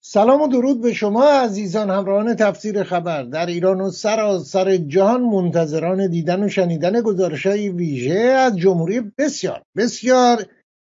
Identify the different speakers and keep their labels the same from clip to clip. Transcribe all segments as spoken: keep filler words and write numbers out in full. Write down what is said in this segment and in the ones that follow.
Speaker 1: سلام و درود به شما عزیزان همراهان تفسیر خبر در ایران و سراسر جهان، منتظران دیدن و شنیدن گزارش‌های ویژه از جمهوری بسیار بسیار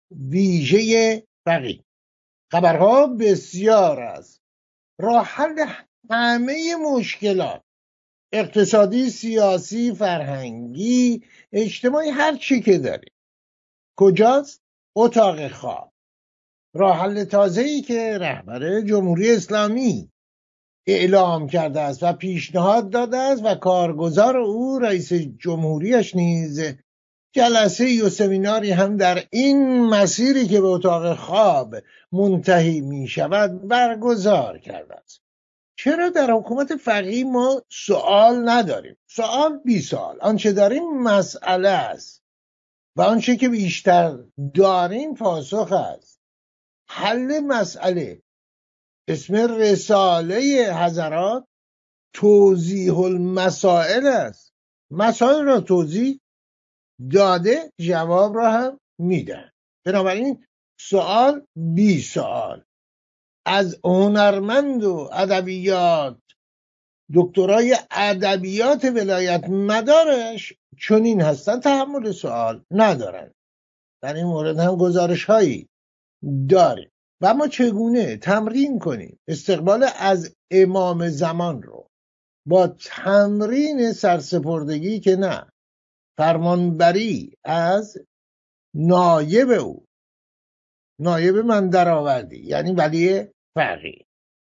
Speaker 1: ویژه فقیه. خبرها بسیار است. راه حل همه مشکلات اقتصادی، سیاسی، فرهنگی، اجتماعی، هر چی که داریم کجاست؟ اتاق خواب. راه حل تازه‌ای که رهبر جمهوری اسلامی اعلام کرده است و پیشنهاد داده است و کارگزار او رئیس جمهوریش نیز جلسه و سمیناری هم در این مسیری که به اتاق خواب منتهی می شود برگزار کرده است. چرا در حکومت فقیه ما سوال نداریم؟ سوال بی سوال. آنچه داریم مسئله است و آنچه که بیشتر داریم پاسخ است. حل مسئله اسم رساله حضرات توضیح المسائل است. مسائل را توضیح داده، جواب را هم میدن. بنابراین سوال بی سوال. از هنرمند و ادبیات دکترای ادبیات ولایت مدارش چنین هستن، تحمل سوال ندارن. در این مورد هم گزارش هایی داریم. و اما چگونه تمرین کنیم استقبال از امام زمان رو با تمرین سرسپردگی که نه، فرمانبری از نایب او، نایب من درآوردی، یعنی ولی فقیه،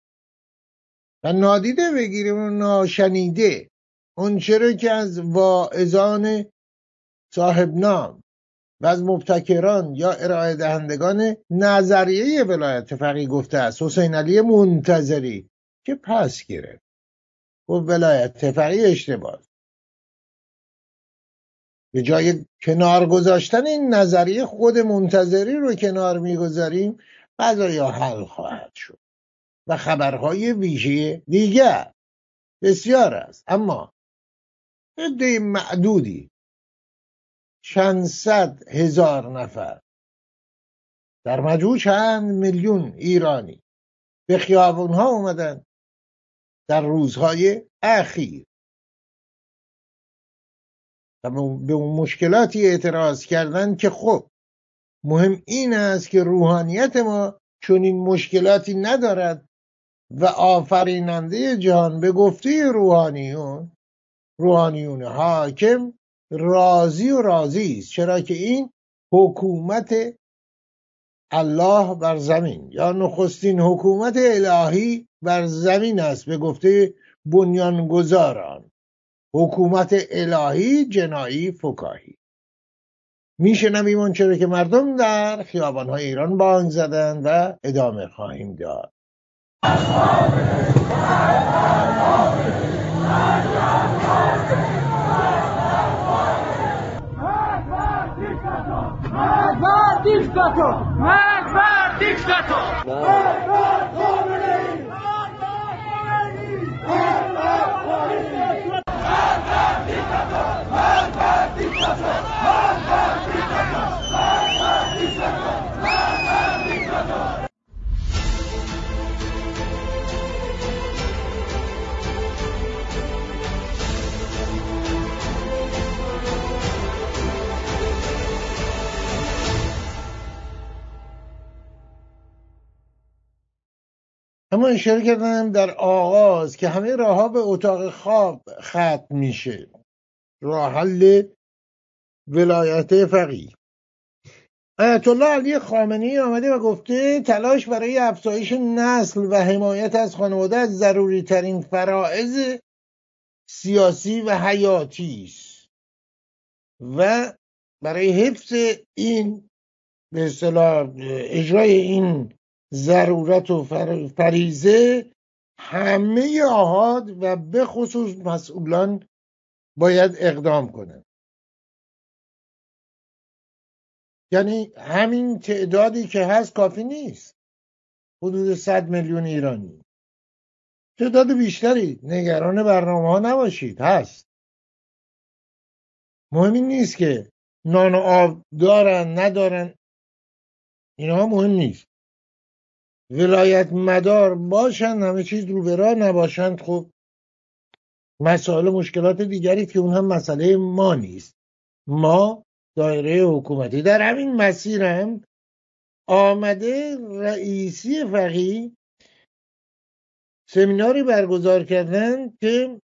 Speaker 1: و نادیده بگیریم و ناشنیده اون چرا که از واعظان صاحب نام و از مبتکران یا ارائه دهندگان نظریه ولایت فقیه گفته است. حسین علی منتظری که پس گرفت و ولایت فقیه اشتباه، به جای کنار گذاشتن این نظریه خود منتظری رو کنار میگذاریم، قضایا حل خواهد شد. و خبرهای ویژه دیگر بسیار است، اما عده معدودی، چند صد هزار نفر، در مجموع چند میلیون ایرانی به خیابونها اومدن در روزهای اخیر و به اون مشکلاتی اعتراض کردن که خب مهم این است که روحانیت ما چون این مشکلاتی ندارد و آفریننده جهان به گفته روحانیون روحانیون حاکم راضی و راضی است، چرا که این حکومت الله بر زمین یا نخستین حکومت الهی بر زمین است به گفته بنیانگذاران. حکومت الهی جنایی فکاهی. میشنویم اون چرا که مردم در خیابان‌های ایران بانگ زدند و ادامه خواهیم داد.
Speaker 2: Diktator! Mad Mad Diktator! Mad Mad Khomeini! Mad Mad Khomeini! Mad Mad Khomeini! Mad Mad Diktator! Mad Mad Diktator! Mad Mad Diktator! Mad Mad Diktator! Mad Mad Diktator!
Speaker 1: اما اشاره کردم در آغاز که همه راه ها به اتاق خواب ختم میشه. راه حل ولایت فقیه. آیت الله علی خامنه‌ای آمده و گفته تلاش برای افزایش نسل و حمایت از خانواده از ضروری ترین فرائض سیاسی و حیاتی است و برای حفظ این به اصطلاح اجرای این ضرورت و فریضه همه آحاد و به خصوص مسئولان باید اقدام کنند. یعنی همین تعدادی که هست کافی نیست. حدود صد میلیون ایرانی، تعداد بیشتری، نگران برنامه ها نباشید، هست. مهمی نیست که نان و آب دارن ندارن، اینها مهم نیست. ولایت مدار باشند، همه چیز رو به راه نباشند، خب مسائل مشکلات دیگری که اون هم مسئله ما نیست. ما دایره حکومتی در همین مسیر هم آمده رئیسی فقیه سمیناری برگزار کردن که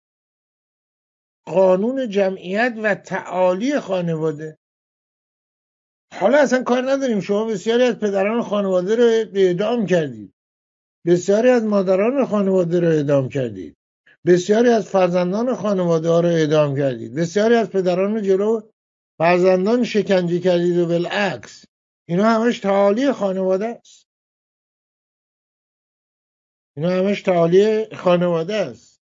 Speaker 1: قانون جمعیت و تعالی خانواده. حالا اصلا کار نداریم، شما بسیاری از پدران خانواده رو اعدام کردید، بسیاری از مادران خانواده رو اعدام کردید، بسیاری از فرزندان خانواده ها رو اعدام کردید، بسیاری از پدران رو جلو فرزندان شکنجه کردید و بالعکس. اینا همش تعالی خانواده است. اینا همش تعالی خانواده است.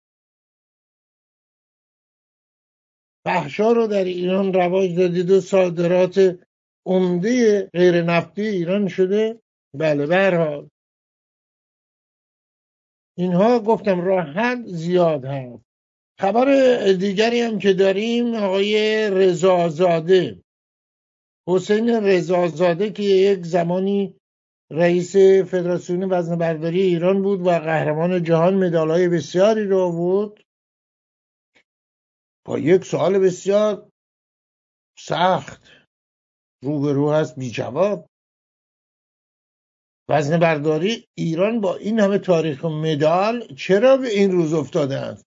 Speaker 1: فحشا رو در ایران رواج دادید و صادرات عمده غیر نفتی ایران شده. بله، به هر حال اینها گفتم راحت زیاد هست. خبر دیگری هم که داریم، آقای رضازاده، حسین رضازاده که یک زمانی رئیس فدراسیون وزنه‌برداری ایران بود و قهرمان جهان، مدال‌های بسیاری رو آورد، با یک سوال بسیار سخت روبرو هست، بی جواب. وزنه‌برداری ایران با این همه تاریخ و مدال چرا به این روز افتاده است؟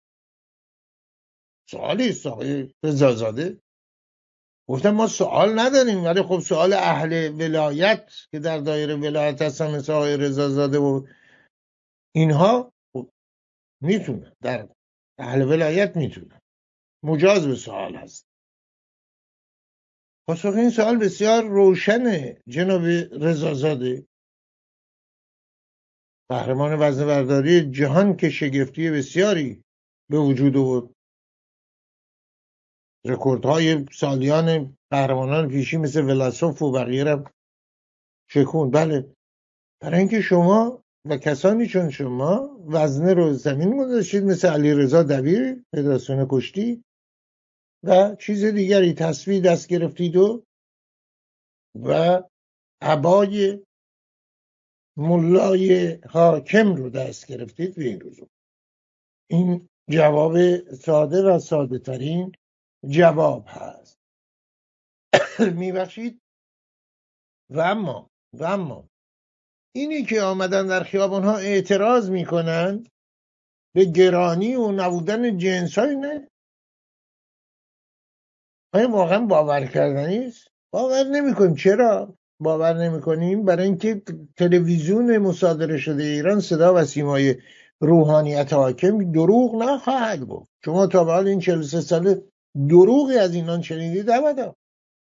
Speaker 1: سوالی است آقای رضازاده. گفتم ما سوال نداریم، ولی خب سوال اهل ولایت که در دایره ولایت هستن مثل آقای رضازاده و اینها خب میتونن، در اهل ولایت میتونن، مجاز به سوال هست. پاسخ این سوال بسیار روشنه جناب رضازاده. قهرمان وزنه‌برداری جهان که شگفتی بسیاری به وجود آورد، رکوردهای سالیان قهرمانان پیشی مثل ولاسوف و بقیه را شکون. بله، برای اینکه شما و کسانی چون شما وزنه رو زمین گذاشتید، مثل علیرضا دبیر فدراسیون کشتی و چیز دیگری، تصفیه دست گرفتید و و عبای ملای حاکم رو دست گرفتید به این روزو. این جواب ساده و ساده ترین جواب هست. میبخشید. و اما و اما اینی که آمدن در خیابان ها اعتراض میکنن به گرانی و نبودن جنس های، نه، آیا واقعا باور کردنی است؟ باور نمیکنیم. چرا باور نمیکنیم؟ برای اینکه تلویزیون مصادره شده ایران صدا و سیمای روحانیت حاکم دروغ نخواهد گفت. شما تا به حال این چهل و سه ساله دروغی از اینان شنیدید؟ ابدا.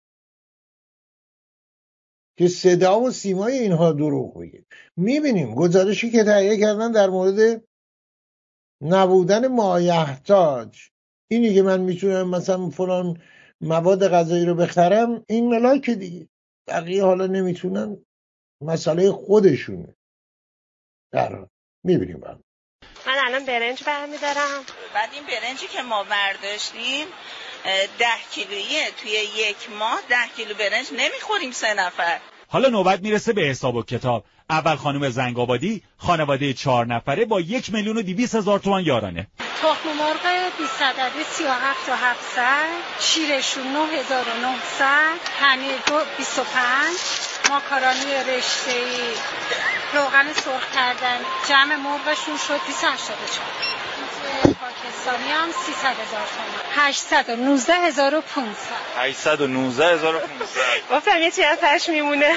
Speaker 1: که صدا و سیمای اینها دروغ بگید. میبینیم گزارشی که تهیه کردن در مورد نبودن مایحتاج، اینی که من میتونم مثلا فلان مواد غذایی رو بخرم، این ملاک دیگه، بقیه حالا نمیتونن، مسئله خودشونه. در حال میبینیم هم.
Speaker 3: من الان برنج برمیدارم.
Speaker 4: بعد این برنجی که ما برداشتیم ده کیلویه، توی یک ماه ده کیلو برنج نمیخوریم سه نفر.
Speaker 5: حالا نوبت میرسه به حساب و کتاب. اول خانم زنگآبادی، خانواده چهار نفره با یک میلیون و دویست هزار تومان یارانه.
Speaker 3: تخم مرغ بیست عددی سی و هفت و هفتصد، شیرشون نه هزار و نهصد، پنیر دو بیست و پنج، ماکارونی رشته‌ای، روغن سرخ کردن، جمع مرغشون شد بیست و هشتاد و چهار. پاکستانی هم سیصد هزار تومان، هشتصد و نوزده هزار و پانصد.
Speaker 6: هشتصد و نوزده هزار و پانصد.
Speaker 3: گفتم یه چی از تش میمونه.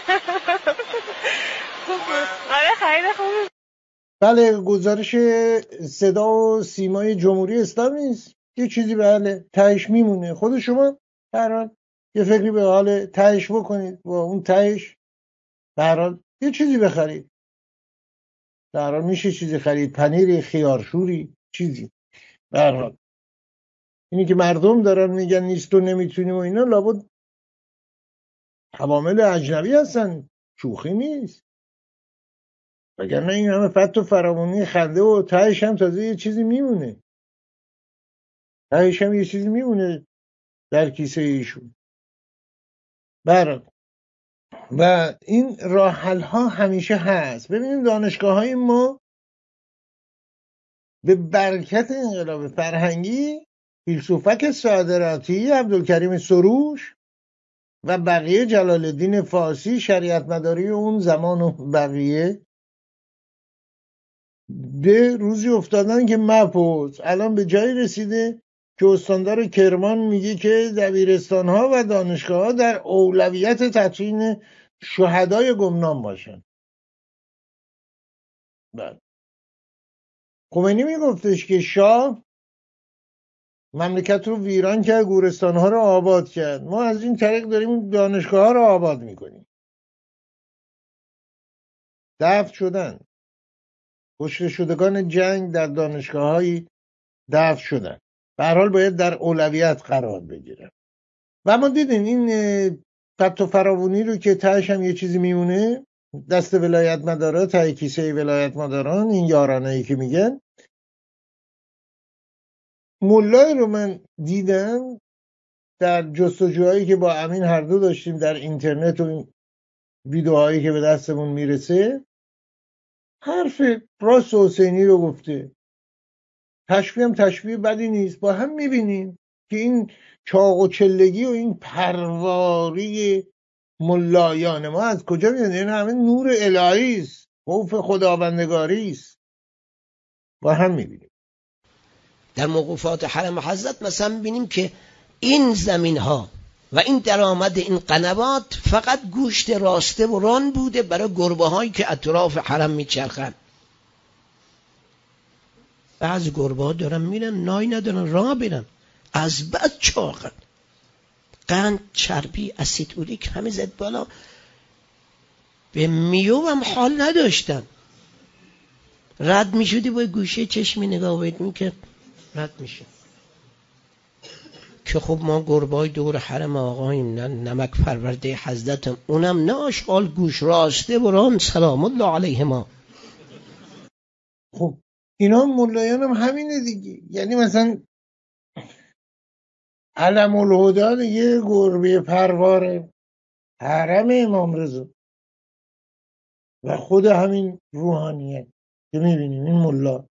Speaker 3: آره خیلی خوبه.
Speaker 1: بله، گزارش صدا و سیمای جمهوری اسلامی نیست، یه چیزی به حال تهش میمونه. خود شما هر حال یه فکری به حال تهش بکنید، با اون تهش به هر حال یه چیزی بخرید. در حال میشه چیزی خرید، پنیر، خیارشوری، چیزی. به هر حال اینی که مردم دارن میگن نیست و نمیتونیم و اینا، لابد عوامل اجنبی هستن، شوخی نیست. وگرنه این همه فت و فرامونی خنده و تهش هم تازه یه چیزی میمونه، تهش هم یه چیزی میمونه در کیسه ایشون. برات و این راه حل ها همیشه هست. ببینید دانشگاه های ما به برکت انقلاب فرهنگی، فیلسوفک صادراتی، عبدالکریم سروش و بقیه، جلال الدین فارسی شریعت مداری اون زمان و بقیه، به روزی افتادن که مپوز الان به جایی رسیده که استاندار کرمان میگه که دبیرستان ها و دانشگاه ها در اولویت تدفین شهدای گمنام باشن. بعد خمینی میگفتش که شاه مملکت رو ویران کرد، گورستان ها رو آباد کرد، ما از این طریق داریم دانشگاه ها رو آباد میکنیم. دفن شدن، کشته شدگان جنگ در دانشگاه هایی دفن شدن، به هر حال باید در اولویت قرار بگیرن. و ما دیدیم این قط و فراوانی رو که تهش هم یه چیزی میمونه، دست ولایت مدارا ته کیسه ولایت مداران، این یارانه‌ای که میگن. مولایی رو من دیدم در جستجوهایی که با امین هر دو داشتیم در اینترنت و این ویدیوهایی که به دستمون میرسه، حرف راست حسینی رو گفته. تشبیه هم تشبیه بدی نیست. با هم میبینیم که این چاق و چلگی و این پرواری ملایان ما از کجا میاد؟ این همه نور الهی است، خوف خداوندگاری است. با هم میبینیم
Speaker 7: در موقوفات حرم حضرت مثلا میبینیم که این زمین ها و این درآمد این قنوات فقط گوشت راسته و ران بوده برای گربه هایی که اطراف حرم میچرخن. بعض گربه ها دارن میرن، نای ندارن راه برن، از بد چاقن، قند، چربی، اسید اوریک همه زد بالا، به میو هم حال نداشتن. رد میشودی با گوشه چشمی نگاه بایدیم که رد میشه که خب ما گربای دور حرم آقاییم، نه نمک پرورده حضرتم، اونم نه آشغال گوش راسته بران سلام الله علیه ما.
Speaker 1: خب اینا ملایان هم همینه دیگه. یعنی مثلا علم الهدى یه گربه پرواره حرم امام رضا و خود همین روحانیت که میبینیم این ملا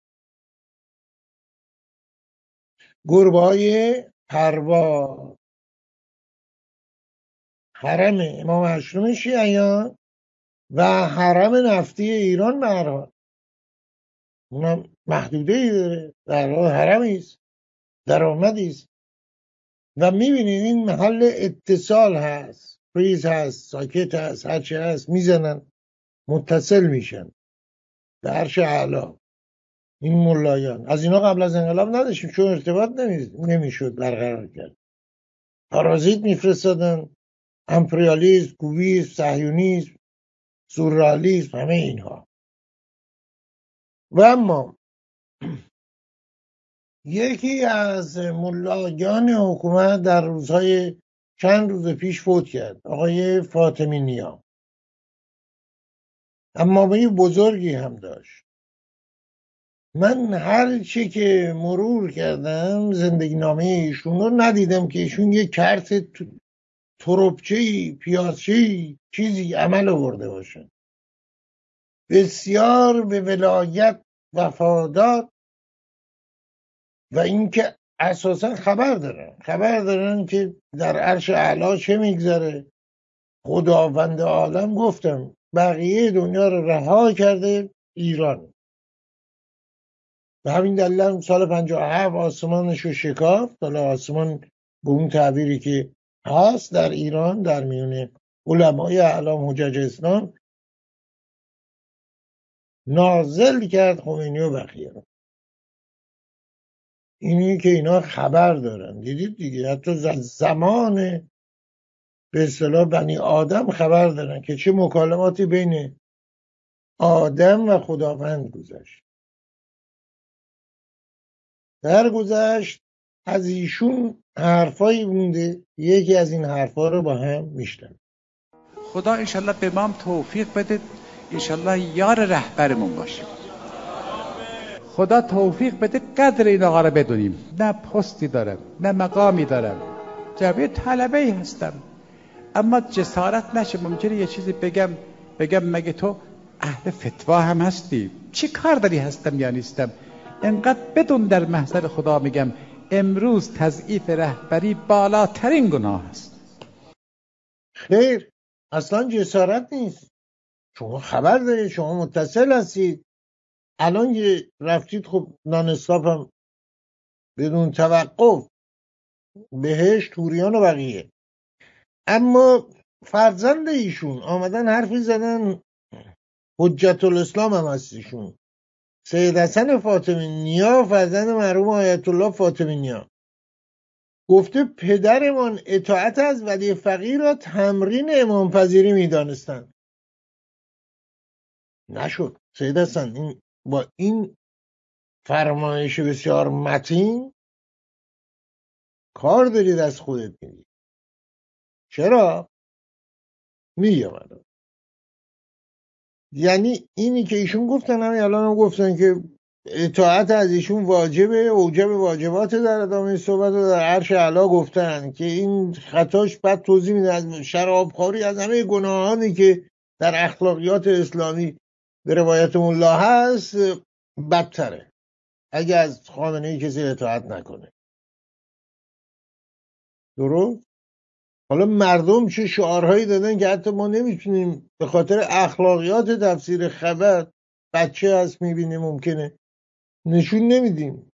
Speaker 1: گربه های پروار حرم امام هشتم شیعیان و حرم نفتی ایران. به هر حال اونم محدوده ای داره، در حال حرمی است، درآمدی است. و میبینید این محل اتصال هست، فریز هست، ساکت هست، هرچی هست میزنن متصل میشن به عرش اعلا. این ملایان از اینا قبل از انقلاب نداشتیم چون ارتباط نمیشد برقرار کرد. پارازیت میفرستادن، امپریالیسم، کوبیسم، صهیونیسم، سورئالیسم، همه اینها. و اما یکی از ملایان حکومت در روزهای چند روز پیش فوت کرد، آقای فاطمی نیا. اما به بزرگی هم داشت. من هر چی که مرور کردم زندگی نامه ایشون رو ندیدم که ایشون یه کرت تربچه‌ای، پیازچه‌ای، چیزی عمل آورده باشه. بسیار به ولایت وفادار و اینکه اساسا خبر دارن خبر دارن که در عرش اعلی چه میگذره. خداوند عالم گفتم بقیه دنیا رو رها کرده ایران. به همین دلیل سال پنجاه و هفت آسمانش رو شکافت. حالا آسمان به اون تعبیری که هست در ایران در میون علمای اعلام حجج اسلام نازل کرد خمینی و بقیه. اینی که اینا خبر دارن. دیدید دیگه حتی زمان به اصطلاح بنی آدم خبر دارن که چه مکالماتی بین آدم و خداوند گذشت. در گذشت از ایشون حرفایی مونده، یکی از این حرفا رو با هم میشنم.
Speaker 8: خدا انشالله به ما هم توفیق بده، انشالله یار رهبرمون باشیم. خدا توفیق بده قدر این آقا رو بدونیم. نه پستی دارم، نه مقامی دارم، جبه طلبه‌ای هستم، اما جسارت نشه. ممکنه یه چیزی بگم بگم مگه تو اهل فتوا هم هستی؟ چی کار داری هستم یا نیستم؟ انقدر بدون در محضر خدا میگم امروز تضعیف رهبری بالاترین گناه است.
Speaker 1: خیر، اصلا جسارت نیست. شما خبر دارید، شما متصل هستید. الان که رفتید خب نان استاپ هم بدون توقف، بهشت، توریان و بقیه. اما فرزند ایشون آمدن حرفی زدن، حجت الاسلام هم هستیشون، سید حسن فاطمی نیا، فرزند مرحوم آیت الله فاطمی نیا، گفته پدرمان اطاعت از ولی فقیه را تمرین امام پذیری می دانستند. نشد سید حسن، این با این فرمایش بسیار متین کار دارید از خودت میدید. چرا؟ میگم الان. یعنی اینی که ایشون گفتن، همین الان هم گفتن که اطاعت از ایشون واجبه، اوجب واجبات، در ادامه صحبت رو در عرش اعلی گفتن که این خطاش بعد توضیح میده از شرابخواری، از همه گناهانی که در اخلاقیات اسلامی به روایت الله هست بدتره اگه از خامنه‌ای کسی اطاعت نکنه. درست؟ حالا مردم چه شعارهایی دادن که حتی ما نمیتونیم به خاطر اخلاقیات تفسیر خبر، بچه هست میبینه ممکنه نشون نمیدیم.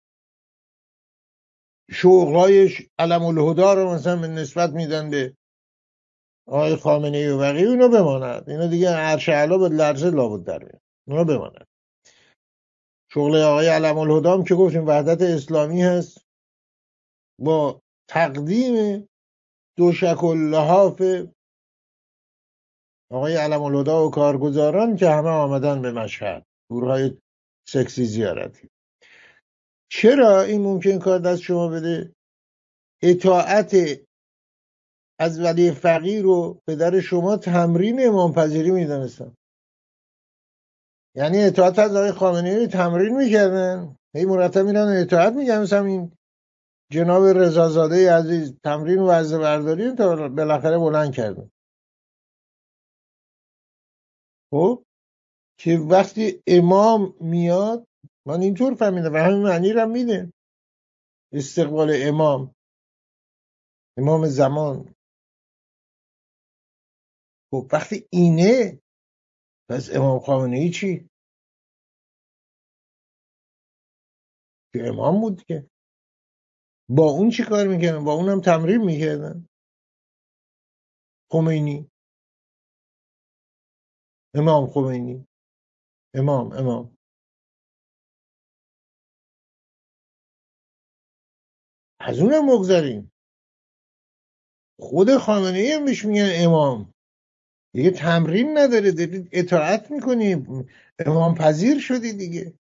Speaker 1: شغلهای علم الهدى رو مثلا به نسبت میدن به آقای خامنه‌ای و بقیه، اینا بماند. اینا دیگه عرش اعلی به لرزه لابد در میاد، اینا بماند. شغل آقای علم الهدى هم که گفتیم وحدت اسلامی هست با تقدیم دوشک اللحاف آقای علم الهدى و کارگزاران که همه آمدن به مشهد، گروه‌های سکسی زیارتی. چرا این ممکن کار دست شما بده؟ اطاعت از ولی فقیه رو پدر شما تمرین امام پذیری میدونستن. یعنی اطاعت از آقای خامنه‌ای رو تمرین میکردن، هی مرتب میرن اطاعت میگن. مثلا این جناب رضازاده عزیز تمرین و وزنه برداری تا بالاخره بلند کردن. خب که وقتی امام میاد، من اینطور فهمیدم و همین معنی رو میده، استقبال امام، امام زمان. خب وقتی اینه، پس امام خامنه‌ای چی؟ که امام بود که با اون چی کار میکردن؟ با اونم تمرین میکردن. خمینی، امام خمینی، امام امام از اونم مگذاریم. خود خامنه‌ای هم بهش میگن امام، دیگه تمرین نداره، دارید اطاعت میکنی، امام پذیر شدی دیگه.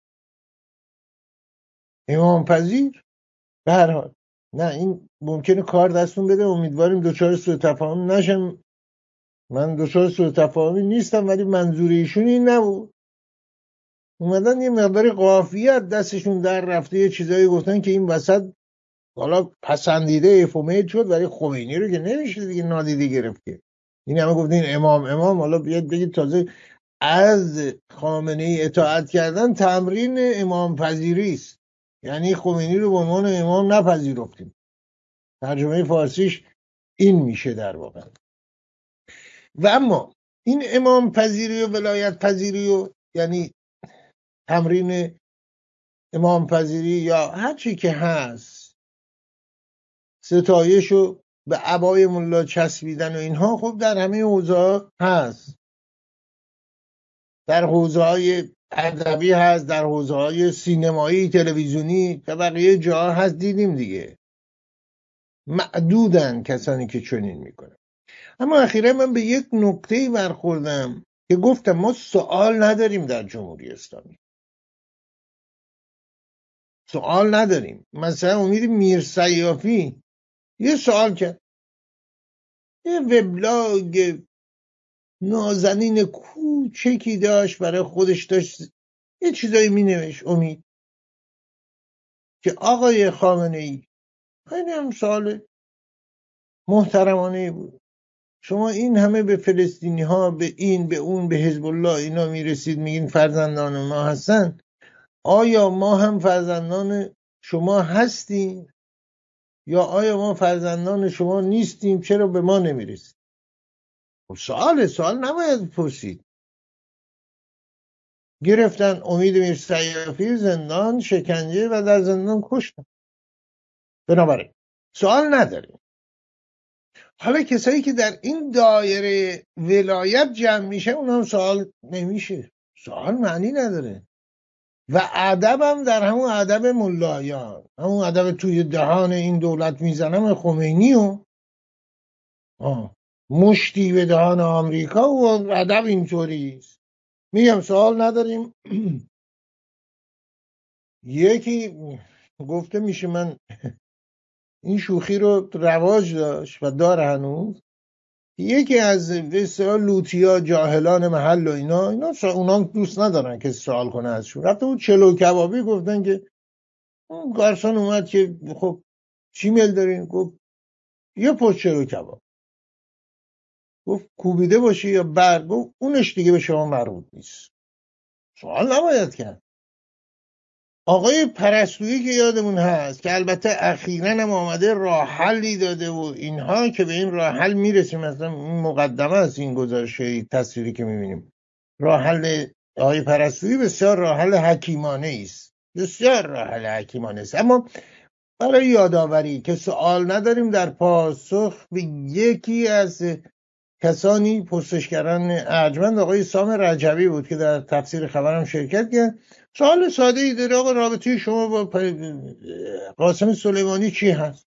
Speaker 1: امام پذیر. به هر حال نه، این ممکنه کار دستون بده، امیدواریم دوچار سوء تفاهم نشم. من دوچار سوء تفاهمی نیستم، ولی منظور ایشون این نبود. اومدن یه مقداری قافیت دستشون در رفته، یه چیزایی گفتن که این وسط حالا پسندیده افومید شد، ولی خمینی رو که نمیشه دیگه نادیده گرفت که. این همه گفتین امام امام، حالا بیاد بگید تازه از خامنه‌ای اطاعت کردن تمرین امام پذیری است. یعنی خمینی رو به عنوان امام نپذیرفتیم. ترجمه فارسیش این میشه در واقع. و اما این امام پذیری و ولایت پذیری و یعنی تمرین امام پذیری یا هر چی که هست، ستایشو به عبای ملا چسبیدن و اینها، خب در همه حوزه هست. در حوزه های ادبی هست، در حوزه های سینمایی، تلویزیونی، تا بقیه جاها هست. دیدیم دیگه معدودن کسانی که چنین میکنن. اما اخیرا من به یک نکته‌ای برخوردم که گفتم ما سوال نداریم در جمهوری اسلامی، سوال نداریم. مثلا امید میرسیافی یه سوال کرد، یه وبلاگ نازنین کوچکی داشت برای خودش، داشت یه چیزایی می نوشت امید، که آقای خامنه‌ای، خیلی هم سوال محترمانه بود، شما این همه به فلسطینی ها، به این به اون، به حزب الله اینا میرسید میگین فرزندان ما هستن. آیا ما هم فرزندان شما هستیم یا آیا ما فرزندان شما نیستیم؟ چرا به ما نمیرسید؟ سوال سوال نباید پرسید. گرفتن امید میرسیافی زندان، شکنجه و در زندان کشتن. بنابراین سوال نداریم. حالا کسایی که در این دایره ولایت جمع میشه اون هم سوال نمیشه. سوال معنی نداره. و ادب هم در همون ادب ملایان، همون ادب توی دهان این دولت میزنم خمینی و آه. مشتی به دهان آمریکا و ادب اینطوریست. میگم سوال نداریم. یکی گفته میشه، من این شوخی رو رواج داشت و داره هنوز، یکی از بسیار لوتیا جاهلان محل و اینا اینا اونا دوست ندارن که سوال کنه ازشون، رفته بود چلو کبابی گفتن که اون گارسون اومد که خب چی میل دارین؟ گفت یه پشت چلو کباب. گفت کوبیده باشه یا برگ؟ گفت اونش دیگه به شما مربوط نیست. سوال نباید کرد. آقای پرستویی که یادمون هست که البته اخیراً هم آمده راه حلی داده و اینها که به این راه حل میرسیم، مثلا این مقدمه است این گزارش تصویری که میبینیم. راه حل آقای پرستویی بسیار راه حل حکیمانه است، بسیار راه حل حکیمانه است. اما برای یادآوری که سوال نداریم در پاسخ به یکی از کسانی، پرسشگران ارجمند آقای سام رجبی بود که در تفسیر خبرم شرکت کرد. سوال ساده ای داره: آقا رابطه شما با قاسم سلیمانی چی هست؟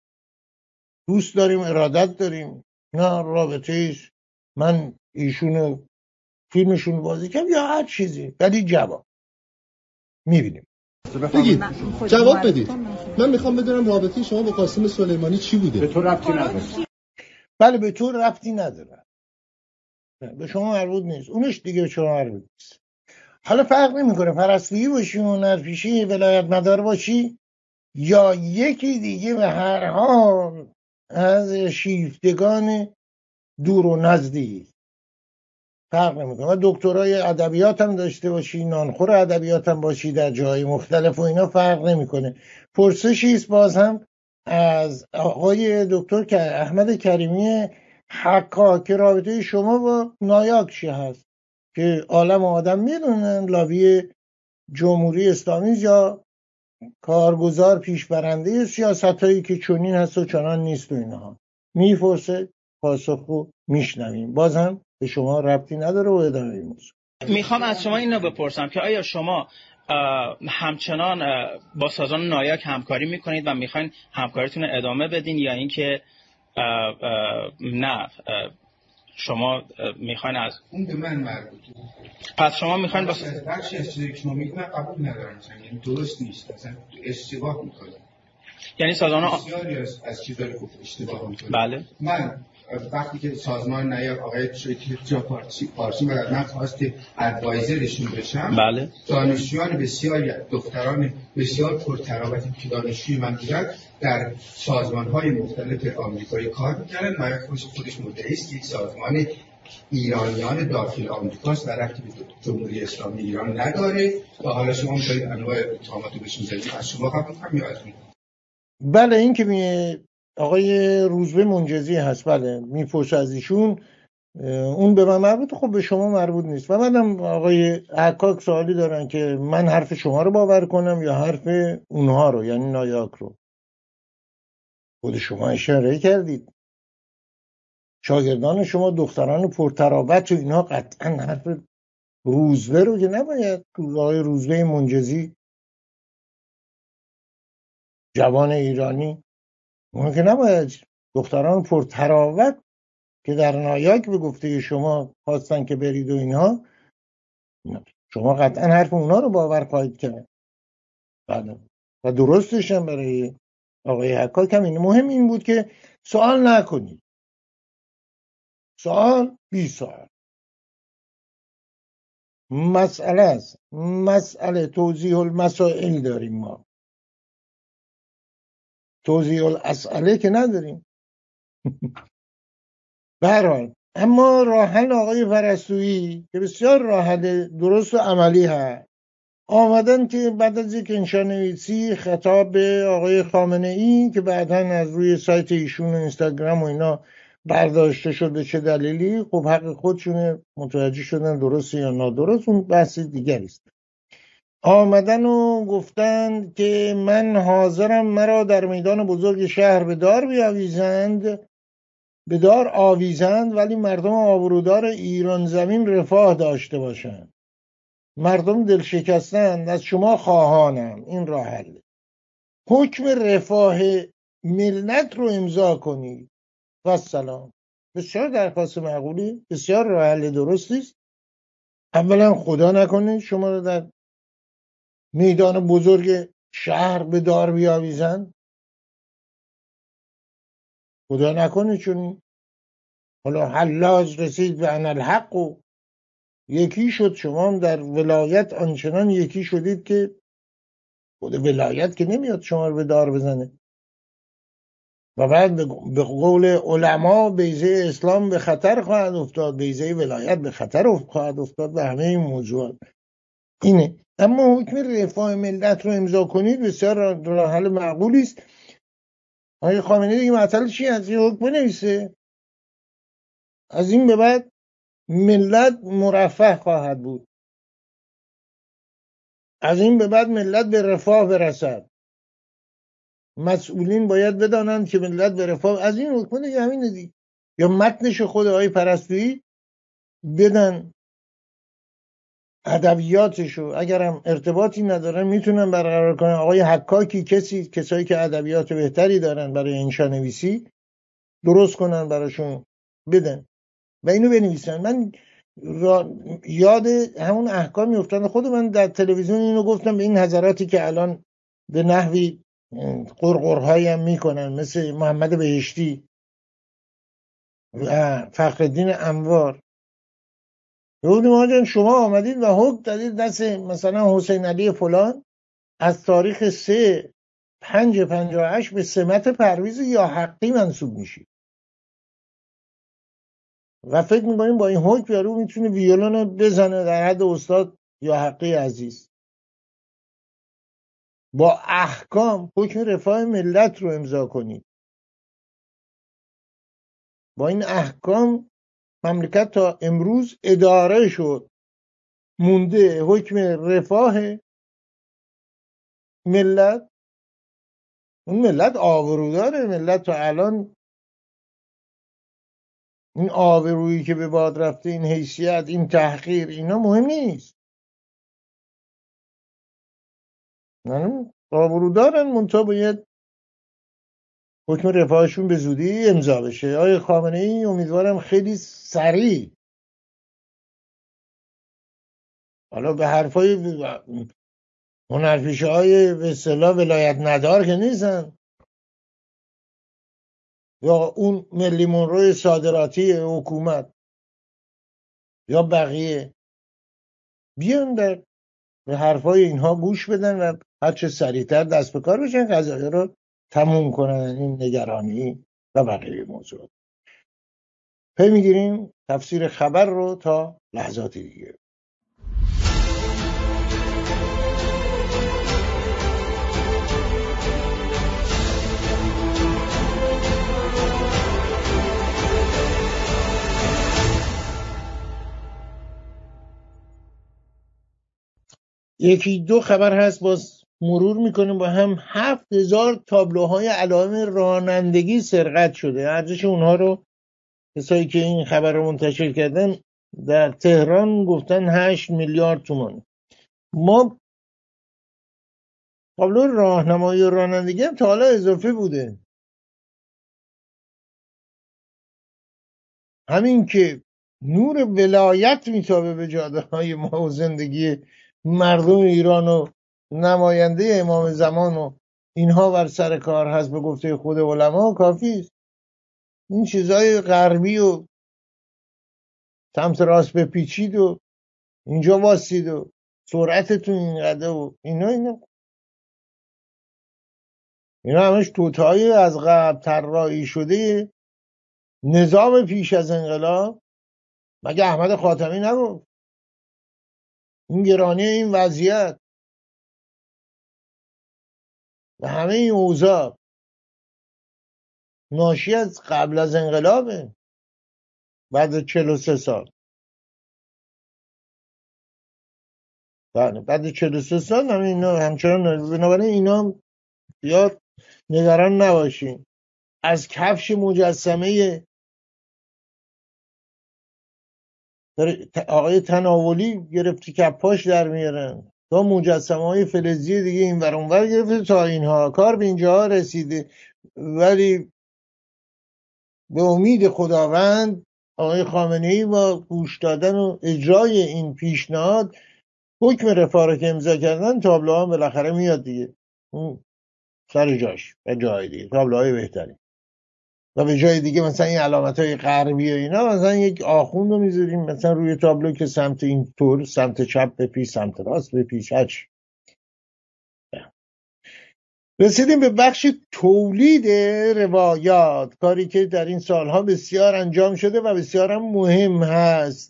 Speaker 1: دوست داریم، ارادت داریم؟ نه رابطه ایش من ایشونو فیلمشون بازی کردم یا هر چیزی؟ ولی جواب میبینیم.
Speaker 9: بگید، جواب بدید. من میخوام بدونم رابطه شما با قاسم سلیمانی چی بوده؟
Speaker 8: به تو ربطی نداره.
Speaker 1: بله به تو ربطی نداره، به شما مربوط نیست، اونش دیگه به شما مربوط نیست. حالا فرق نمیکنه پرستویی باشی، هنرپیشه، ولایت مدار باشی یا یکی دیگه، به هر حال از شیفتگان دور و نزدیک فرق نمیکنه. و دکترای ادبیات هم داشته باشی، نانخور ادبیات هم باشی در جای مختلف و اینا فرق نمیکنه. پرسشی است باز هم از آقای دکتر که احمد کریمی حقا که رابطه شما با نایاک چی هست، که عالم و آدم میدونن لابی جمهوری اسلامی یا کارگزار پیشبرنده سیاست هایی که چنین هست و چنان نیست و اینها میپرسه، پاسخو میشنویم. باز هم به شما ربطی نداره و ادامه این
Speaker 10: میخوام از شما اینو بپرسم که آیا شما همچنان با سازمان نایاک همکاری میکنید و میخواین همکاریتون رو ادامه بدین یا اینکه نه شما میخواین از
Speaker 11: اون به من مربوطه؟
Speaker 10: پس شما میخواین با
Speaker 11: بخش از چیزی که شما میگید من قبول ندارم، یعنی درست نیست، مثلا اشتباه میکنه.
Speaker 10: یعنی سازمان
Speaker 11: بسیاری از از چیزا رو اشتباه میکنه.
Speaker 10: بله.
Speaker 11: من وقتی که سازمان نایاک آقای جا پارسی پارسی از من خواست ادوایزرشون بشم،
Speaker 10: بله،
Speaker 11: دانشجویان بسیاری دختران بسیار پرتراوتی که دانشجوی من بودن در سازمان‌های مختلف آمریکایی کار می‌کردن. نایاک خودش مدعی است که یک سازمان ایرانیان داخل آمریکاست و ربطی به جمهوری اسلامی ایران نداره و حالا شما می‌خواید انواع اتهامات رو بهشون بزنید. از شما قبول می‌کنم یا از اون؟
Speaker 1: بله، این که می آقای روزبه منجزی هست، بله میپرسه از ایشون، اون به من مربوط، خب به شما مربوط نیست. و منم آقای عکاک سوالی دارن که من حرف شما رو باور کنم یا حرف اونها رو، یعنی نایاک رو. خود شما اشاره کردید شاگردان شما دختران پرتراوت و اینها قطعا حرف روزبه رو که نباید، آقای روزبه منجزی جوان ایرانی، اون که نباید دختران پرتراوت که در نایاک به گفته شما خواستن که برید و اینها، شما قطعا حرف اونا رو باور خواهید کرد. بله. و درستش هم برای آقای حکاک هم این مهم این بود که سوال نکنید، سوال بی سوال. مسئله است، مسئله توضیح المسائل داریم، ما توضیح الاسئله که نداریم. به هر حال اما راه حل آقای پرستویی که بسیار راه حل درست و عملی هست، آمدن که بعد از یک انشانویسی خطاب به آقای خامنه ای که بعداً از روی سایت ایشون و اینستاگرام و اینا برداشته شد به چه دلیلی، خب حق خودشونه، متوجه شدن درست یا نادرست اون بحث دیگری است. آمدن و گفتند که من حاضرم مرا در میدان بزرگ شهر به دار بیاویزند به دار آویزند ولی مردم آبرودار ایران زمین رفاه داشته باشند. مردم دل شکستند از شما خواهانم. این راه حل. حکم رفاه ملت رو امضا کنید و سلام. بسیار درخواست معقولی، بسیار راه حل درستی است. اولا خدا نکنه شما رو در میدان بزرگ شهر به دار بیاویزند، خدا نکنه، چون حالا حلاج رسید به انالحق و یکی شد. شما هم در ولایت آنچنان یکی شدید که خود ولایت که نمیاد شما رو به دار بزنه. و بعد به قول علما بیضه اسلام به خطر خواهد افتاد، بیضه ولایت به خطر خواهد افتاد و همه این موضوعات اینه. اما حکم رفاه ملت رو امضا کنید بسیار راه حل معقولی است. آقای خامنه‌ای دیگه مطلب چی از این حکم بنویسه، از این به بعد ملت مرفه خواهد بود، از این به بعد ملت به رفاه برسد. مسئولین باید بدانند که ملت به رفاه، از این حکم دیگه همینه دیگه. یا متنش خود آقای پرستویی بدن ادبیاتشو، اگرم ارتباطی ندارن میتونن برقرار کنن. آقای حکاکی کسی کسایی که ادبیات بهتری دارن برای انشانویسی درست کنن براشون بدن و اینو بنویسن. من یاد همون احکام میافتم. خود من در تلویزیون اینو گفتم به این حضراتی که الان به نحوی قرقرهایی هم میکنن مثل محمد بهشتی و فخرالدین انوار. بودیم آجان شما آمدید و حکم دادید دست مثلا حسین علی فلان از تاریخ سه پنج پنجاه و هشت به سمت پرویز یا حقی منصوب میشید و فکر میکنیم با این حکم یارو میتونه ویولون بزنه در حد استاد یا حقی عزیز. با احکام حکم رفاه ملت رو امضا کنید. با این احکام مملکت تا امروز اداره شد، مونده حکم رفاه ملت. اون ملت آبروداره، ملت تا الان این آبرویی که به باد رفته، این حیثیت، این تحقیر، اینا مهم نیست. نه آبرودارن، منتها باید حکم رفاهشون به زودی امضا بشه. آقای خامنه ای امیدوارم خیلی سریع، حالا به حرفای هنرپیشه های به اصطلاح ولایت ندار که نیستن، یا اون ملی مونروی صادراتی حکومت یا بقیه، بیان در به حرفای اینها گوش بدن و هرچه سریعتر دست به کار بشن قضیه رو تموم کنن. این نگرانی و بقیه موضوعات. پی میگیریم تفسیر خبر رو تا لحظات دیگه. یکی دو خبر هست باز مرور میکنیم با هم. هفت هزار تابلوهای علائم رانندگی سرقت شده. ارزش اونها رو کسایی که این خبر رو منتشر کردن در تهران گفتن هشت میلیارد تومان. ما تابلو راهنمایی و رانندگی هم تا حالا اضافه بوده. همین که نور ولایت میتابه به جاده های ما و زندگی مردم ایران و نماینده امام زمان و اینها بر سر کار هست به گفته خود علما کافی است. این چیزای غربی و سمت راست بپیچید و اینجا واسید و سرعتتون اینقدر و اینا اینا اینا همش توتایی از قبل طراحی شده نظام پیش از انقلاب مگه احمد خاتمی نگفت این گرانی این وضعیت و همه این اوضاع ناشی از قبل از انقلابه، بعد چهل و سه سال. بله بعد چهل و سه سال هم اینا همچنان. بنابراین اینا یا نگران نباشین، از کفش مجسمه آقای تناولی گرفتی کپاش در میارن تا مجسمه های فلزی دیگه این ور اون ور گرفته تا اینها کار به اینجا رسیده. ولی به امید خداوند آقای خامنه‌ای با گوش دادن و اجرای این پیشنهاد حکم رفاه رو که امضا کردن تابلوها بالاخره میاد دیگه اون سر جاش و جای دیگه تابلوهای بهتری و به جای دیگه مثلا این علامت های غربی و اینا مثلا یک آخوند رو میذاریم مثلا روی تابلو که سمت این طور سمت چپ بپیش سمت راست بپیش هچ. رسیدیم به بخش تولید روایات، کاری که در این سالها بسیار انجام شده و بسیار هم مهم هست.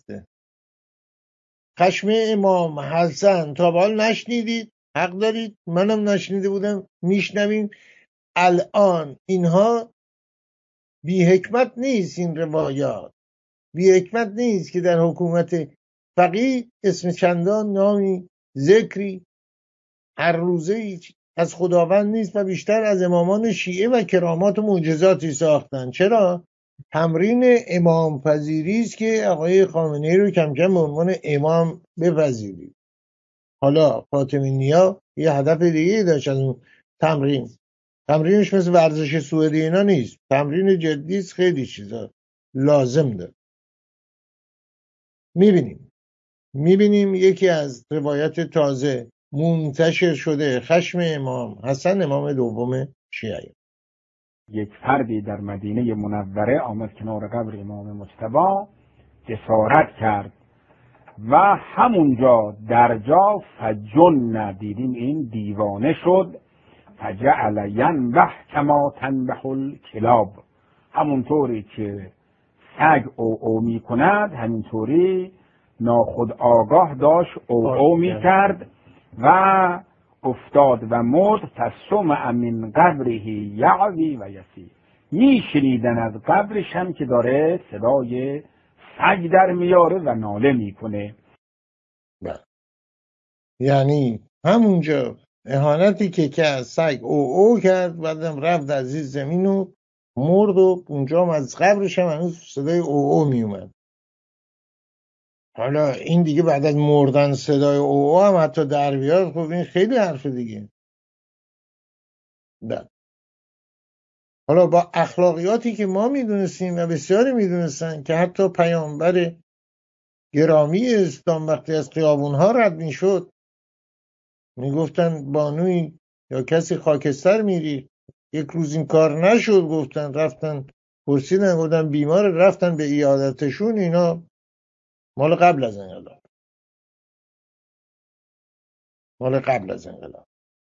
Speaker 1: خشم امام حسن تا به حال نشنیدید؟ حق دارید، منم نشنیده بودم، میشنویم الان. اینها بی حکمت نیست، این روایات بی حکمت نیست که در حکومت فقیه اسم چندان نامی ذکری هر روزه از خداوند نیست و بیشتر از امامان شیعه و کرامات و معجزاتی ساختن. چرا؟ تمرین امام پذیری است که آقای خامنه‌ای رو کم کم به عنوان امام بپذیرید. حالا فاطمی نیا یه هدف دیگه داشت از اون تمرین. تمرینش مثل ورزش سوئدی اینا نیست، تمرین جدی است، خیلی چیزا لازم داره. میبینیم میبینیم یکی از روایت تازه منتشر شده خشم امام حسن امام دوم شیعه.
Speaker 12: یک فردی در مدینه منوره آمد کنار قبر امام مجتبی، جسارت کرد و همونجا در جا فجن، دیدیم این دیوانه شد، فجعل ینبح کما تنبح الکلاب، همونطوری که سگ او او می کند همینطوری ناخود آگاه داشت او او می کرد و افتاد و مرد. فسمع من قبره یعوی و یسی، می شنیدن از قبرش هم که داره صدای سگ در میاره و ناله میکنه.
Speaker 1: یعنی همونجا اهانتی که که از سگ او او کرد، بعدم رفت از این زمین و مرد و اونجا هم از قبرش هم هنوز صدای او او می اومد. حالا این دیگه بعد از مردن صدای او او هم حتی در بیاد، خب این خیلی حرف دیگه. ده. حالا با اخلاقیاتی که ما میدونستیم و بسیاری میدونستن که حتی پیامبر گرامی اسلام وقتی از خیابونها رد میشد میگفتن بانوی یا کسی خاکستر میری، یک روز این کار نشد، گفتن رفتن پرسیدن گفتن بیمار، رفتن به عیادتشون. اینا مال قبل از انقلاب، مال قبل از انقلاب.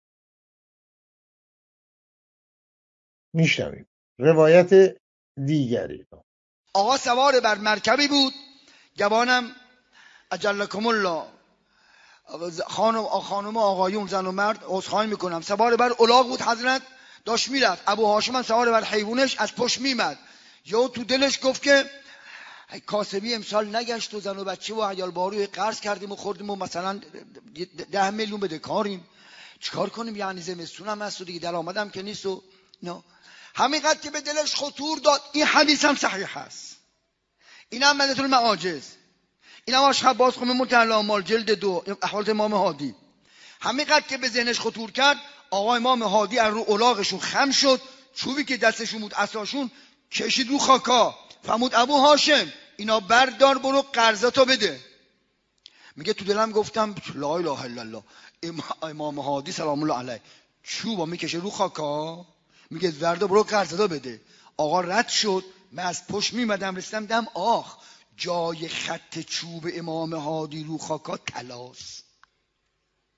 Speaker 1: میشنویم روایت دیگری.
Speaker 13: آقا سوار بر مرکبی بود، جوانم اجلکم الله، خانم خانم آقایون زن و مرد عذرخواهی میکنم، سوار بر الاغ بود حضرت، داشت میرفت. ابو هاشم سوار بر حیوانش از پشت میمد، یا تو دلش گفت که کاسبی امسال نگشت و زن و بچه و عیال باروی قرض کردیم و خوردیم و مثلا ده میلیون بده کاریم، چیکار کنیم؟ یعنی زمستون هم هست و دیگه درآمدم که نیست و نه. همینقدر که به دلش خطور داد. این حدیث هم صحیح هست، این هم مدت المعاجز، این هم اشخاص باز خمه متعلامال جلد دو احوالات امام هادی. همینقدر که به ذهنش خطور کرد، آقا امام هادی از رو الاغشون خم شد، چوبی که دستشون بود عصاشون کشید رو خاکا، فرمود ابو هاشم اینا بردار برو قرضاتو بده. میگه تو دلم گفتم لا اله الا الله، امام هادی سلام الله علیه چوبا میکشه رو خاکا، میگه بردار برو قرضاتو بده. آقا رد شد، من از پشت میمدم رسیدم دم آخ جای خط چوب امام هادی رو خاکا طلاست.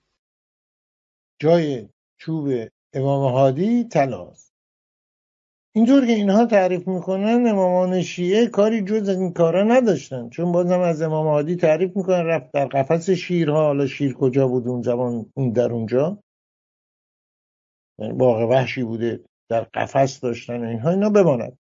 Speaker 1: جای چوب امام هادی طلاست. اینطور که اینها تعریف میکنن امامان شیعه کاری جز این کارا نداشتن، چون بازم از امام هادی تعریف میکنن رفت در قفس شیرها. حالا شیر کجا بود اون زمان؟ اون در اونجا یعنی باغ وحشی بوده، در قفس داشتن اینها. اینا بماند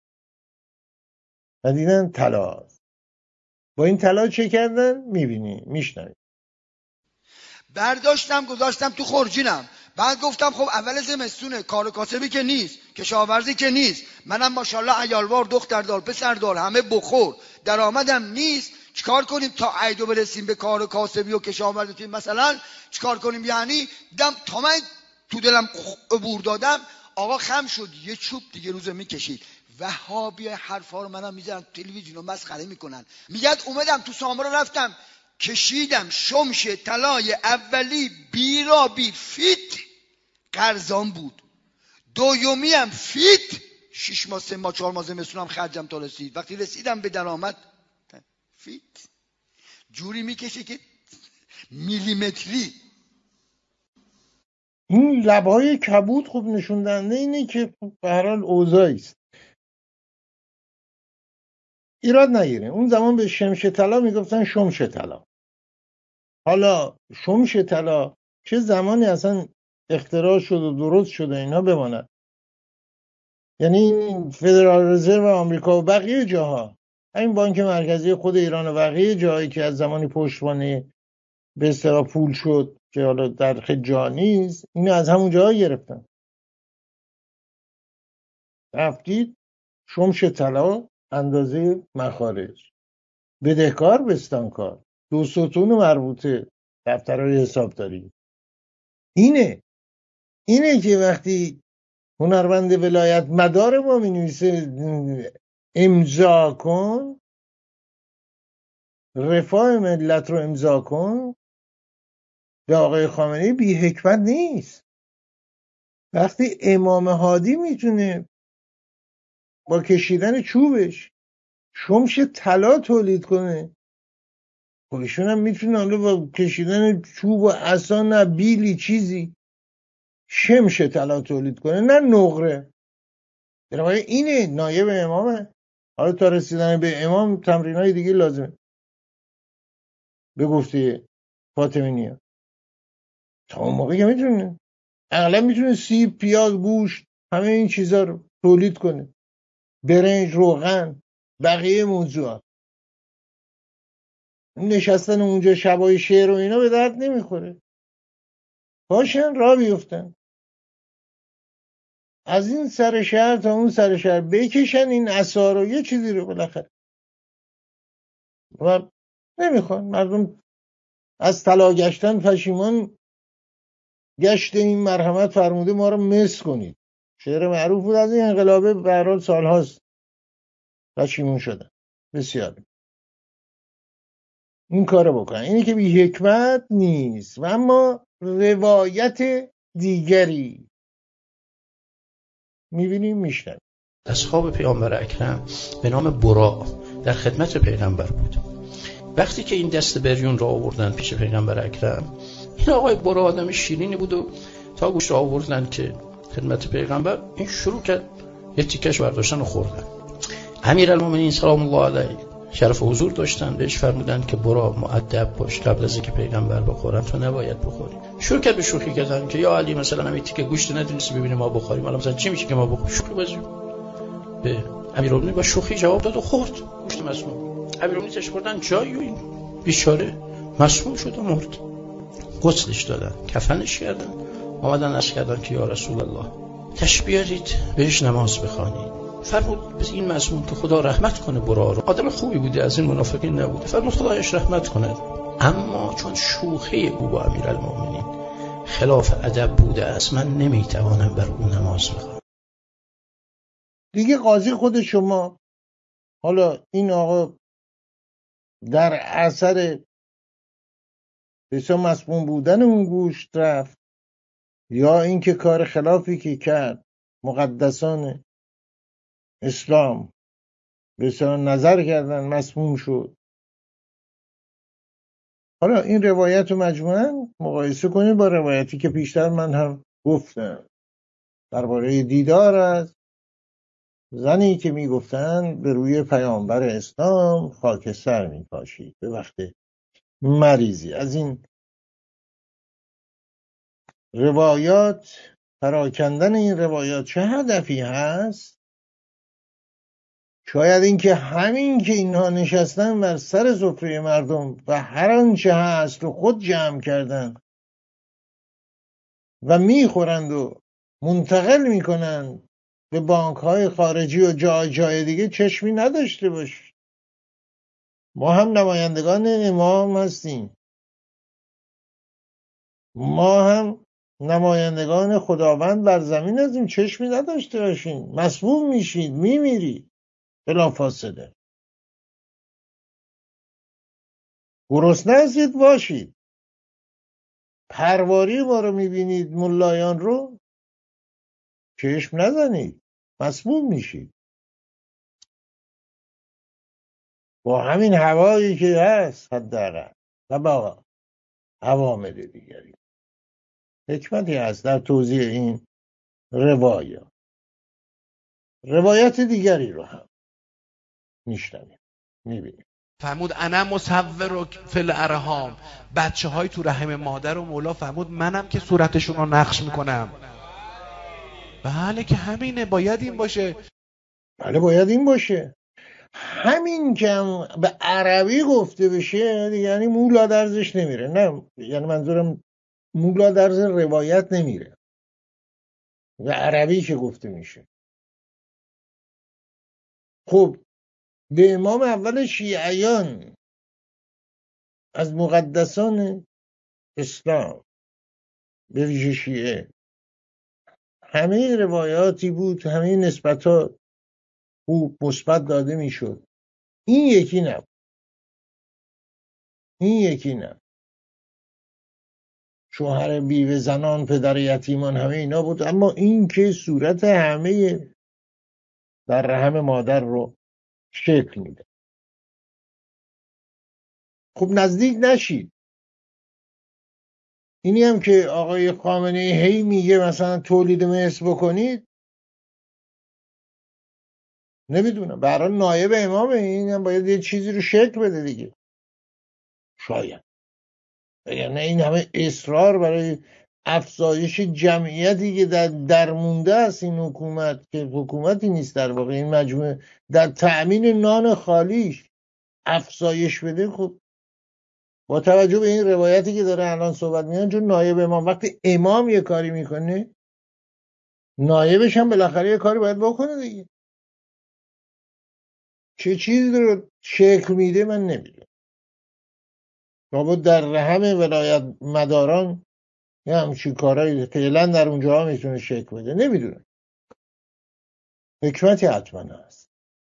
Speaker 1: و دیدن طلا. با این طلا چه کردن؟ میبینی میشنوی.
Speaker 13: برداشتم گذاشتم تو خورجینم. بعد گفتم خب اول زمستونه، کار کاسبی که نیست، کشاورزی که نیست، منم ماشاءالله عیالوار، دختر دار، پسر دار، همه بخور، درآمدم نیست. چیکار کنیم تا عیدو برسیم به کار کاسبی و کشاورزی؟ مثلا چیکار کنیم؟ یعنی دم تا من تو دلم عبور دادم، آقا خم شد یه چوب دیگه روزه میکشید. وهابی حرفا رو منم میذارن تلویزیون رو مسخره میکنن. میگن اومدم تو سامرا رفتم کشیدم شمش طلای اولی بیرا بی فیت قرضان بود، دومی هم فیت شش ماه سه ماه چهار ماه زمستونم خرجم تا رسید. وقتی رسیدم به درآمد فیت جوری میکشه که میلیمتری.
Speaker 1: این لبهای کبود خوب نشون دهنده اینه که به هر حال اوضاعی است. ایراد نگیره، اون زمان به شمش طلا میگفتن شمش طلا. حالا شمش طلا چه زمانی اصلا اختراع شد و درست شد و اینا بماند. یعنی فدرال رزرو آمریکا و بقیه جاها، همین بانک مرکزی خود ایران و بقیه جاهایی که از زمانی پشتوانه به اصطلاح پول شد که حالا در خیلی جا نیست، اینو از همون جاها گرفتن. رفتید شمش طلا اندازه مخارج، بدهکار بستانکار، دو ستون مربوطه، دفترهای حسابداری. اینه اینه که وقتی هنرمند ولایت مدار ما می نویسه امضا کن، رفاه ملت رو امضا کن، به آقای خامنه‌ای بی حکمت نیست. وقتی امام هادی میتونه با کشیدن چوبش شمش طلا تولید کنه، خب ایشون هم میتونه حالا با کشیدن چوب و عصا نه بیلی چیزی شمش طلا تولید کنه، نه نقره. برای اینه نایب امامه. حالا تا رسیدن به امام تمرینای دیگه لازمه. به گفته فاطمی نیا تا اون موقع که میتونه اغلب میتونه سیب، پیاز، گوشت، همه این چیزا رو تولید کنه، برنج، روغن، بقیه موضوعات. نشستن اونجا شبای شعر و اینا به درد نمیخوره. باشن راه بیفتن، از این سر شهر تا اون سر شهر بکشن این عصا رو، یه چیزی رو بالاخره. و نمیخوان مردم از طلا گشتن پشیمان، گشت این مرحمت فرموده ما رو مس کنید. شعر معروف بود از این انقلابه، به هر حال سالهاست پشیمون شدن بسیار. این کارو بکنن، اینی که بی حکمت نیست. و اما روایت دیگری میبینیم میشنن.
Speaker 7: اصحاب پیامبر اکرم به نام برا در خدمت پیغمبر بود. وقتی که این دست بریون را آوردن پیش پیغمبر اکرم، این آقای برا آدم شیرینی بود و تا گوش را آوردن که خدمت پیغمبر، این شروع کرد یه تیکش برداشتن و خوردن. امیرالمومنین سلام الله علیه شرف حضور داشتن، بهش فرمودن که برا مؤدب باش، قبل از اینکه پیغمبر بخورن تو نباید بخوری. شروع کرد به شوخی کردن که یا علی مثلا همین تیکه گوشت ندونستی ببینیم ما بخوریم، حالا مثلا چی میشه که ما بخوریم؟ شوخی بازی به امیرالمومنین با شوخی جواب داد و خورد گوشت مسموم. امیرالمومنین تش خوردن جایی و این بیچاره مسموم شد و مرد. غسلش دادن، کفنش کردن، اومدن عرض کردن که یا رسول الله تشریف بیارید بهش نماز بخوانید. فرمود بس این مسموم که خدا رحمت کنه برا رو، آدم خوبی بوده، از این منافقین نبوده، فرمود خدایش رحمت کنه. اما چون شوخی او با امیرالمومنین خلاف ادب بوده است، من نمیتوانم بر او نماز بخوانم.
Speaker 1: دیگه قاضی خود شما. حالا این آقا در اثر بسیار مسموم بودن اون گوشت رفت، یا اینکه کار خلافی که کرد مقدسان اسلام بسیار نظر کردن مسموم شد. حالا این روایت رو مجموعاً مقایسه کنید با روایتی که پیشتر من هم گفتم درباره دیدار از زنی که میگفتن به روی پیامبر اسلام خاکستر میپاشید به وقت مریضی. از این روایات، پراکندن این روایات چه هدفی هست؟ شاید اینکه همین که اینها نشستن بر سر سفره مردم و هر آنچه هست رو خود جمع کردن و میخورند و منتقل میکنن به بانک های خارجی و جای جای دیگه چشمی نداشته باش. ما هم نمایندگان امام هستیم، ما هم نمایندگان خداوند بر زمین هستیم، چشمی نداشته باشین، مسموم میشید، میمیرید بلا فاصله. گرسنه هستید باشید، پرواری ما رو میبینید ملایان رو، چشم نزنید، مسموم میشید. با همین هوایی که هست حداقل و با عوامل دیگری. حکمتی هست در توضیح این روایات. روایت دیگری رو هم میشنویم، میبینیم.
Speaker 14: فرمود انا مصور فی الارحام، بچه های تو رحم مادر و مولا فرمود منم که صورتشون رو نقش میکنم. بله که همینه، باید این باشه.
Speaker 1: بله باید این باشه. همین که هم به عربی گفته بشه دیگه یعنی مولا درزش نمیره. نه یعنی منظورم مولا درز روایت نمیره، به عربی که گفته میشه. خب به امام اول شیعیان از مقدسان اسلام به ویژه شیعه همه روایاتی بود، همه نسبتات خوب مثبت داده میشد. این یکی نبود، این یکی نبود. شوهر بیوه زنان، پدر یتیمان، همه اینا بود. اما این که صورت همه در رحم مادر رو شکل میده. خب نزدیک نشید. اینی هم که آقای خامنه‌ای هی میگه مثلا تولید مثل بکنید، نمیدونم، برای نایب امامه، این هم باید یه چیزی رو شکل بده دیگه. شاید یعنی این همه اصرار برای افزایش جمعیتی که در درمونده است این حکومت، که حکومتی نیست در واقع، این مجموعه در تأمین نان خالیش افزایش بده. خب با توجه به این روایتی که داره الان صحبت میان، چون نایب امام وقتی امام یه کاری میکنه نایبش هم بالاخره یه کاری باید بکنه دیگه. چه چیزی رو شکل میده من نمیدونم. لابد در رحم ولایت مداران یه همچین کارهایی فعلا در اونجا میتونه شکل بده، نمیدونم. حکمتی حتما هست.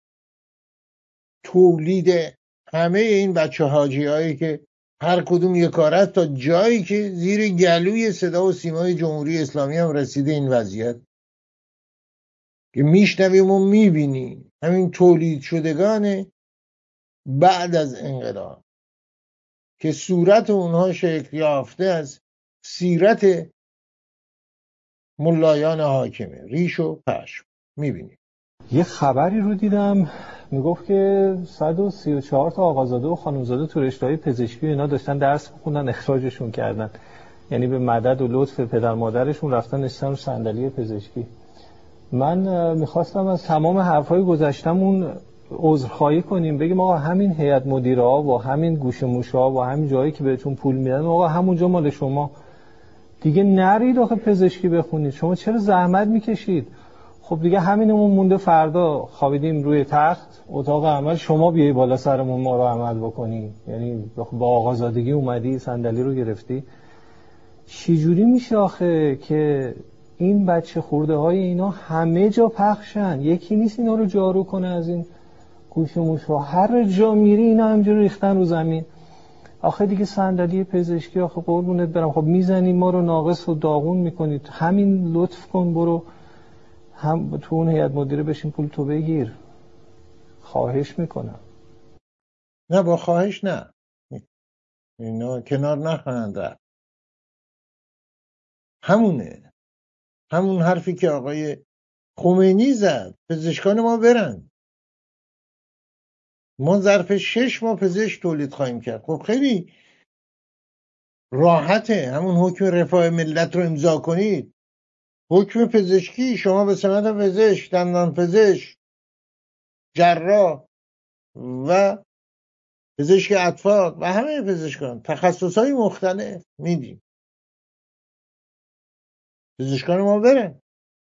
Speaker 1: تولید همه این بچه حاجی هایی که هر کدوم یک کار است، تا جایی که زیر گلوی صدا و سیمای جمهوری اسلامی هم رسیده این وضعیت که میشنویم و میبینیم. همین تولید شدگان بعد از انقلاب که صورت اونها شکل یافته از سیرت ملایان حاکمه، ریش و پشم. میبینیم
Speaker 15: یه خبری رو دیدم میگفت که صد و سی و چهار تا آقازاده و خانمزاده تو رشته‌های پزشکی اینا داشتن درس می‌خوندن، اخراجشون کردن. یعنی به مدد و لطف پدر مادرشون رفتن نشستن رو صندلی پزشکی. من میخواستم از تمام حرفای گذشتمون عذرخواهی کنیم، بگیم آقا همین هیئت مدیره ها و همین گوشه موشه ها و همین جایی که بهتون پول میدن آقا همونجا مال شما دیگه، نرید آخه پزشکی بخونید، شما چرا زحمت میکشید؟ خب دیگه همینمون مونده، فردا خوابیدیم روی تخت اتاق عمل، شما بیایی بالا سرمون ما رو عمل بکنی. یعنی با آقازادگی اومدی صندلی رو گرفتی. چجوری میشه آخه که این بچه خورده های اینا همه جا پخشن، یکی نیست اینا رو جارو کنه از این گوش موش ها، هر جا میری اینا همجوری ریختن رو زمین. آخه دیگه صندلی پزشکی آخه قربونت برم، خب میزنی ما رو ناقص و داغون میکنید، همین لطف کن برو هم تو اون هیئت مدیره بشین پول تو بگیر، خواهش میکنم.
Speaker 1: نه با خواهش نه، اینا کنار نخواهند رفت. همونه همون حرفی که آقای خمینی زد پزشکان ما برن، ما ظرف شش ماه پزشک تولید خواهیم کرد. خب خیلی راحته، همون حکم رفاه ملت رو امضا کنید. حکم پزشکی، شما به سمت پزشک، دندان پزشک، جراح و پزشک اطفال و همه پزشکان تخصصهای مختلف میدیم، پزشکان ما برن.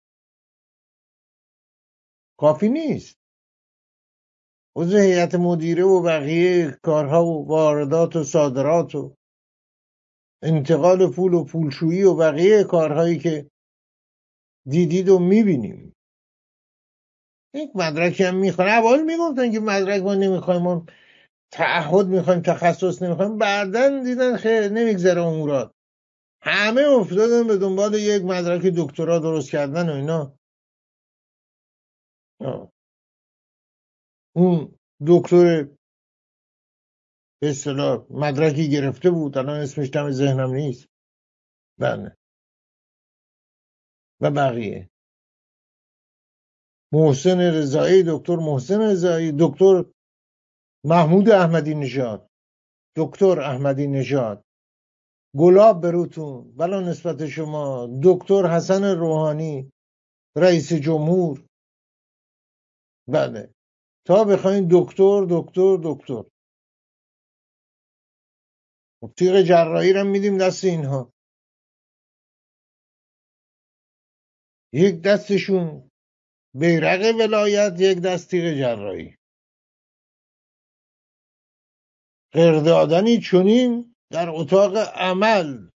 Speaker 1: کافی نیست عضو هیئت مدیره و بقیه کارها و واردات و صادرات و انتقال پول و پولشویی و بقیه کارهایی که دیدید و میبینیم. یک مدرکی هم میخوان، اول میگفتن که مدرک ما نمیخوایم، ما تعهد میخوایم، تخصص نمیخوایم، بعدن دیدن خیلی نمیگذره امورات، همه افتادن به دنبال یک مدرک دکترا درست کردن و اینا. آه. اون دکتر به اصطلاح مدرکی گرفته بود، الان اسمش دم ذهنم نیست، بله، و بقیه، محسن رضایی، دکتر محسن رضایی، دکتر محمود احمدی نژاد، دکتر احمدی نژاد، گلاب بروتون بلا نسبت شما، دکتر حسن روحانی رئیس جمهور، بله، تا بخواین دکتر دکتر دکتر. خب تیغ جراحی رو میدیم دست اینها، یک دستشون بیرق ولایت، یک دست تیغ جراحی. قراردادنی چنین در اتاق عمل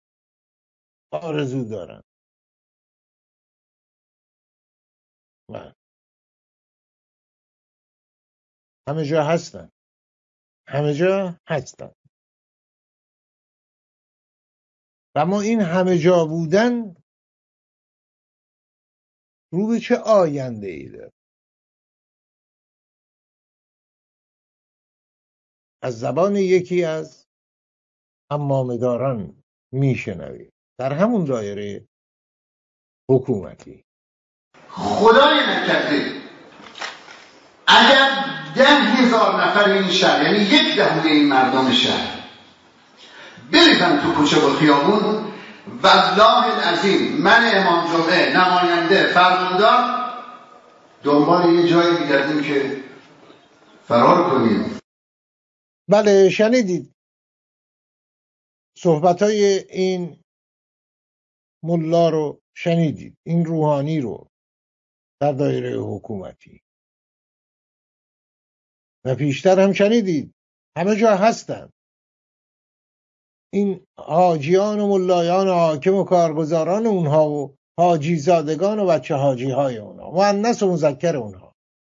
Speaker 1: آرزو دارن. من همه جا هستن، همه جا هستن و ما این همه جا بودن رو به چه آینده ای داره؟ از زبان یکی از حمامه‌داران میشنوید در همون دایره حکومتی.
Speaker 16: خدای نکرده اگر ده هزار نفر این شهر، یعنی یک دهم این مردم شهر، بریزن تو کوچه و خیابون، والله العظیم من امام جمعه نماینده فرماندار دنبال یه جایی میگردیم که فرار کنیم.
Speaker 1: بله شنیدید صحبتای این ملا رو، شنیدید این روحانی رو در دایره حکومتی، و پیشتر هم شنیدید همه جا هستن این حاجیان و ملایان و حاکم و کارگزاران اونها و حاجی زادگان و بچه حاجی های اونها، مؤنث و مذکر اونها.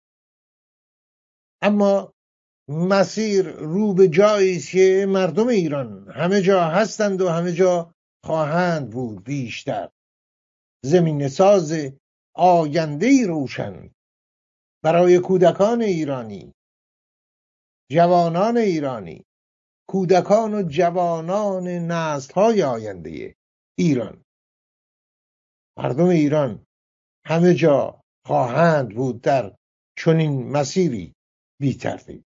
Speaker 1: اما مسیر رو به جایی است که مردم ایران همه جا هستند و همه جا خواهند بود بیشتر. زمین ساز آینده‌ای روشن برای کودکان ایرانی، جوانان ایرانی، کودکان و جوانان نسل‌های آینده ایران. مردم ایران همه جا خواهند بود در چنین مسیری بی‌تردید.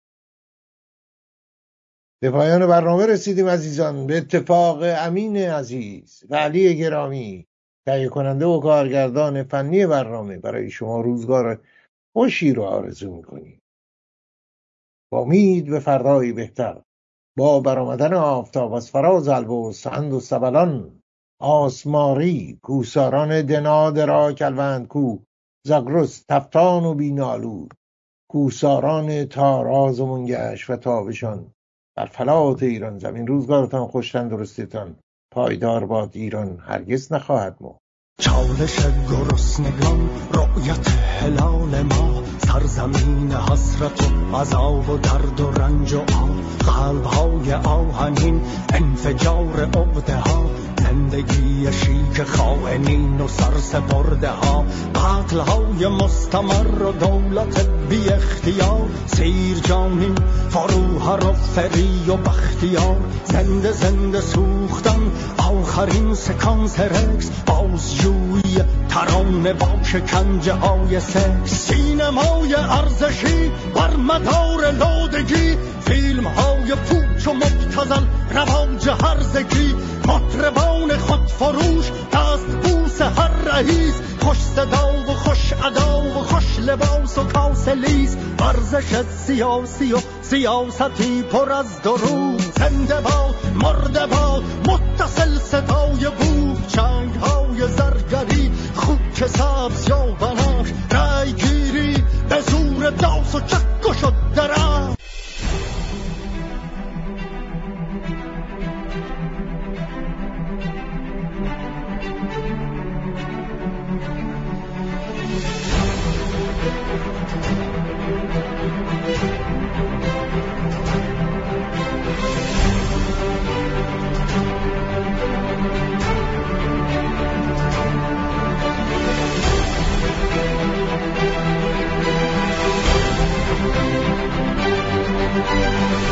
Speaker 1: به پایان برنامه رسیدیم عزیزان، به اتفاق امین عزیز و علی گرامی تهیه کننده و کارگردان فنی برنامه برای شما روزگار خوشی رو آرزو می‌کنیم. با امید به فردایی بهتر، با برآمدن آفتاب از فراز البرز سند و سبلان آسماری، کوساران دناد را کلوند کو، زاگرس تفتان و بینالود، کوساران تاراز و منگش و تابشان در فلات ایران زمین. روزگارتان خوش، تندرستیتان پایدار باد، ایران هرگز نخواهد مرد.
Speaker 17: چالش گرسنگان، رؤیت هلال ما، سرزمین حسرت و عذاب و درد و رنج و آه، قلب‌های آهنین، انفجار عقده‌ها، زندگی شیک خائنین و سرسپرده ها، قتل های مستمر و دولت بی اختیار، سیر جانی فروهر و فری و بختیار، زنده زنده سوختن آخرین سکانس رکس، بازجویی ترانه با شکنجه های سکس، سینمای ارزشی بر مدار لودگی، فیلم های پوچ و مبتذل رواج هرزگی، مطربان خودفروش دست بوس هر رئیس، خوش صدا و خوش ادا و خوش لباس و کاسلیس، ورزش سیاسی و سیاستی پر از درود، زنده باد مرده باد متصل صدای بود، چنگ های زرگری خوک سبز یا بنفش، رای گیری به زور داس و چک و شد درم.
Speaker 2: Thank you.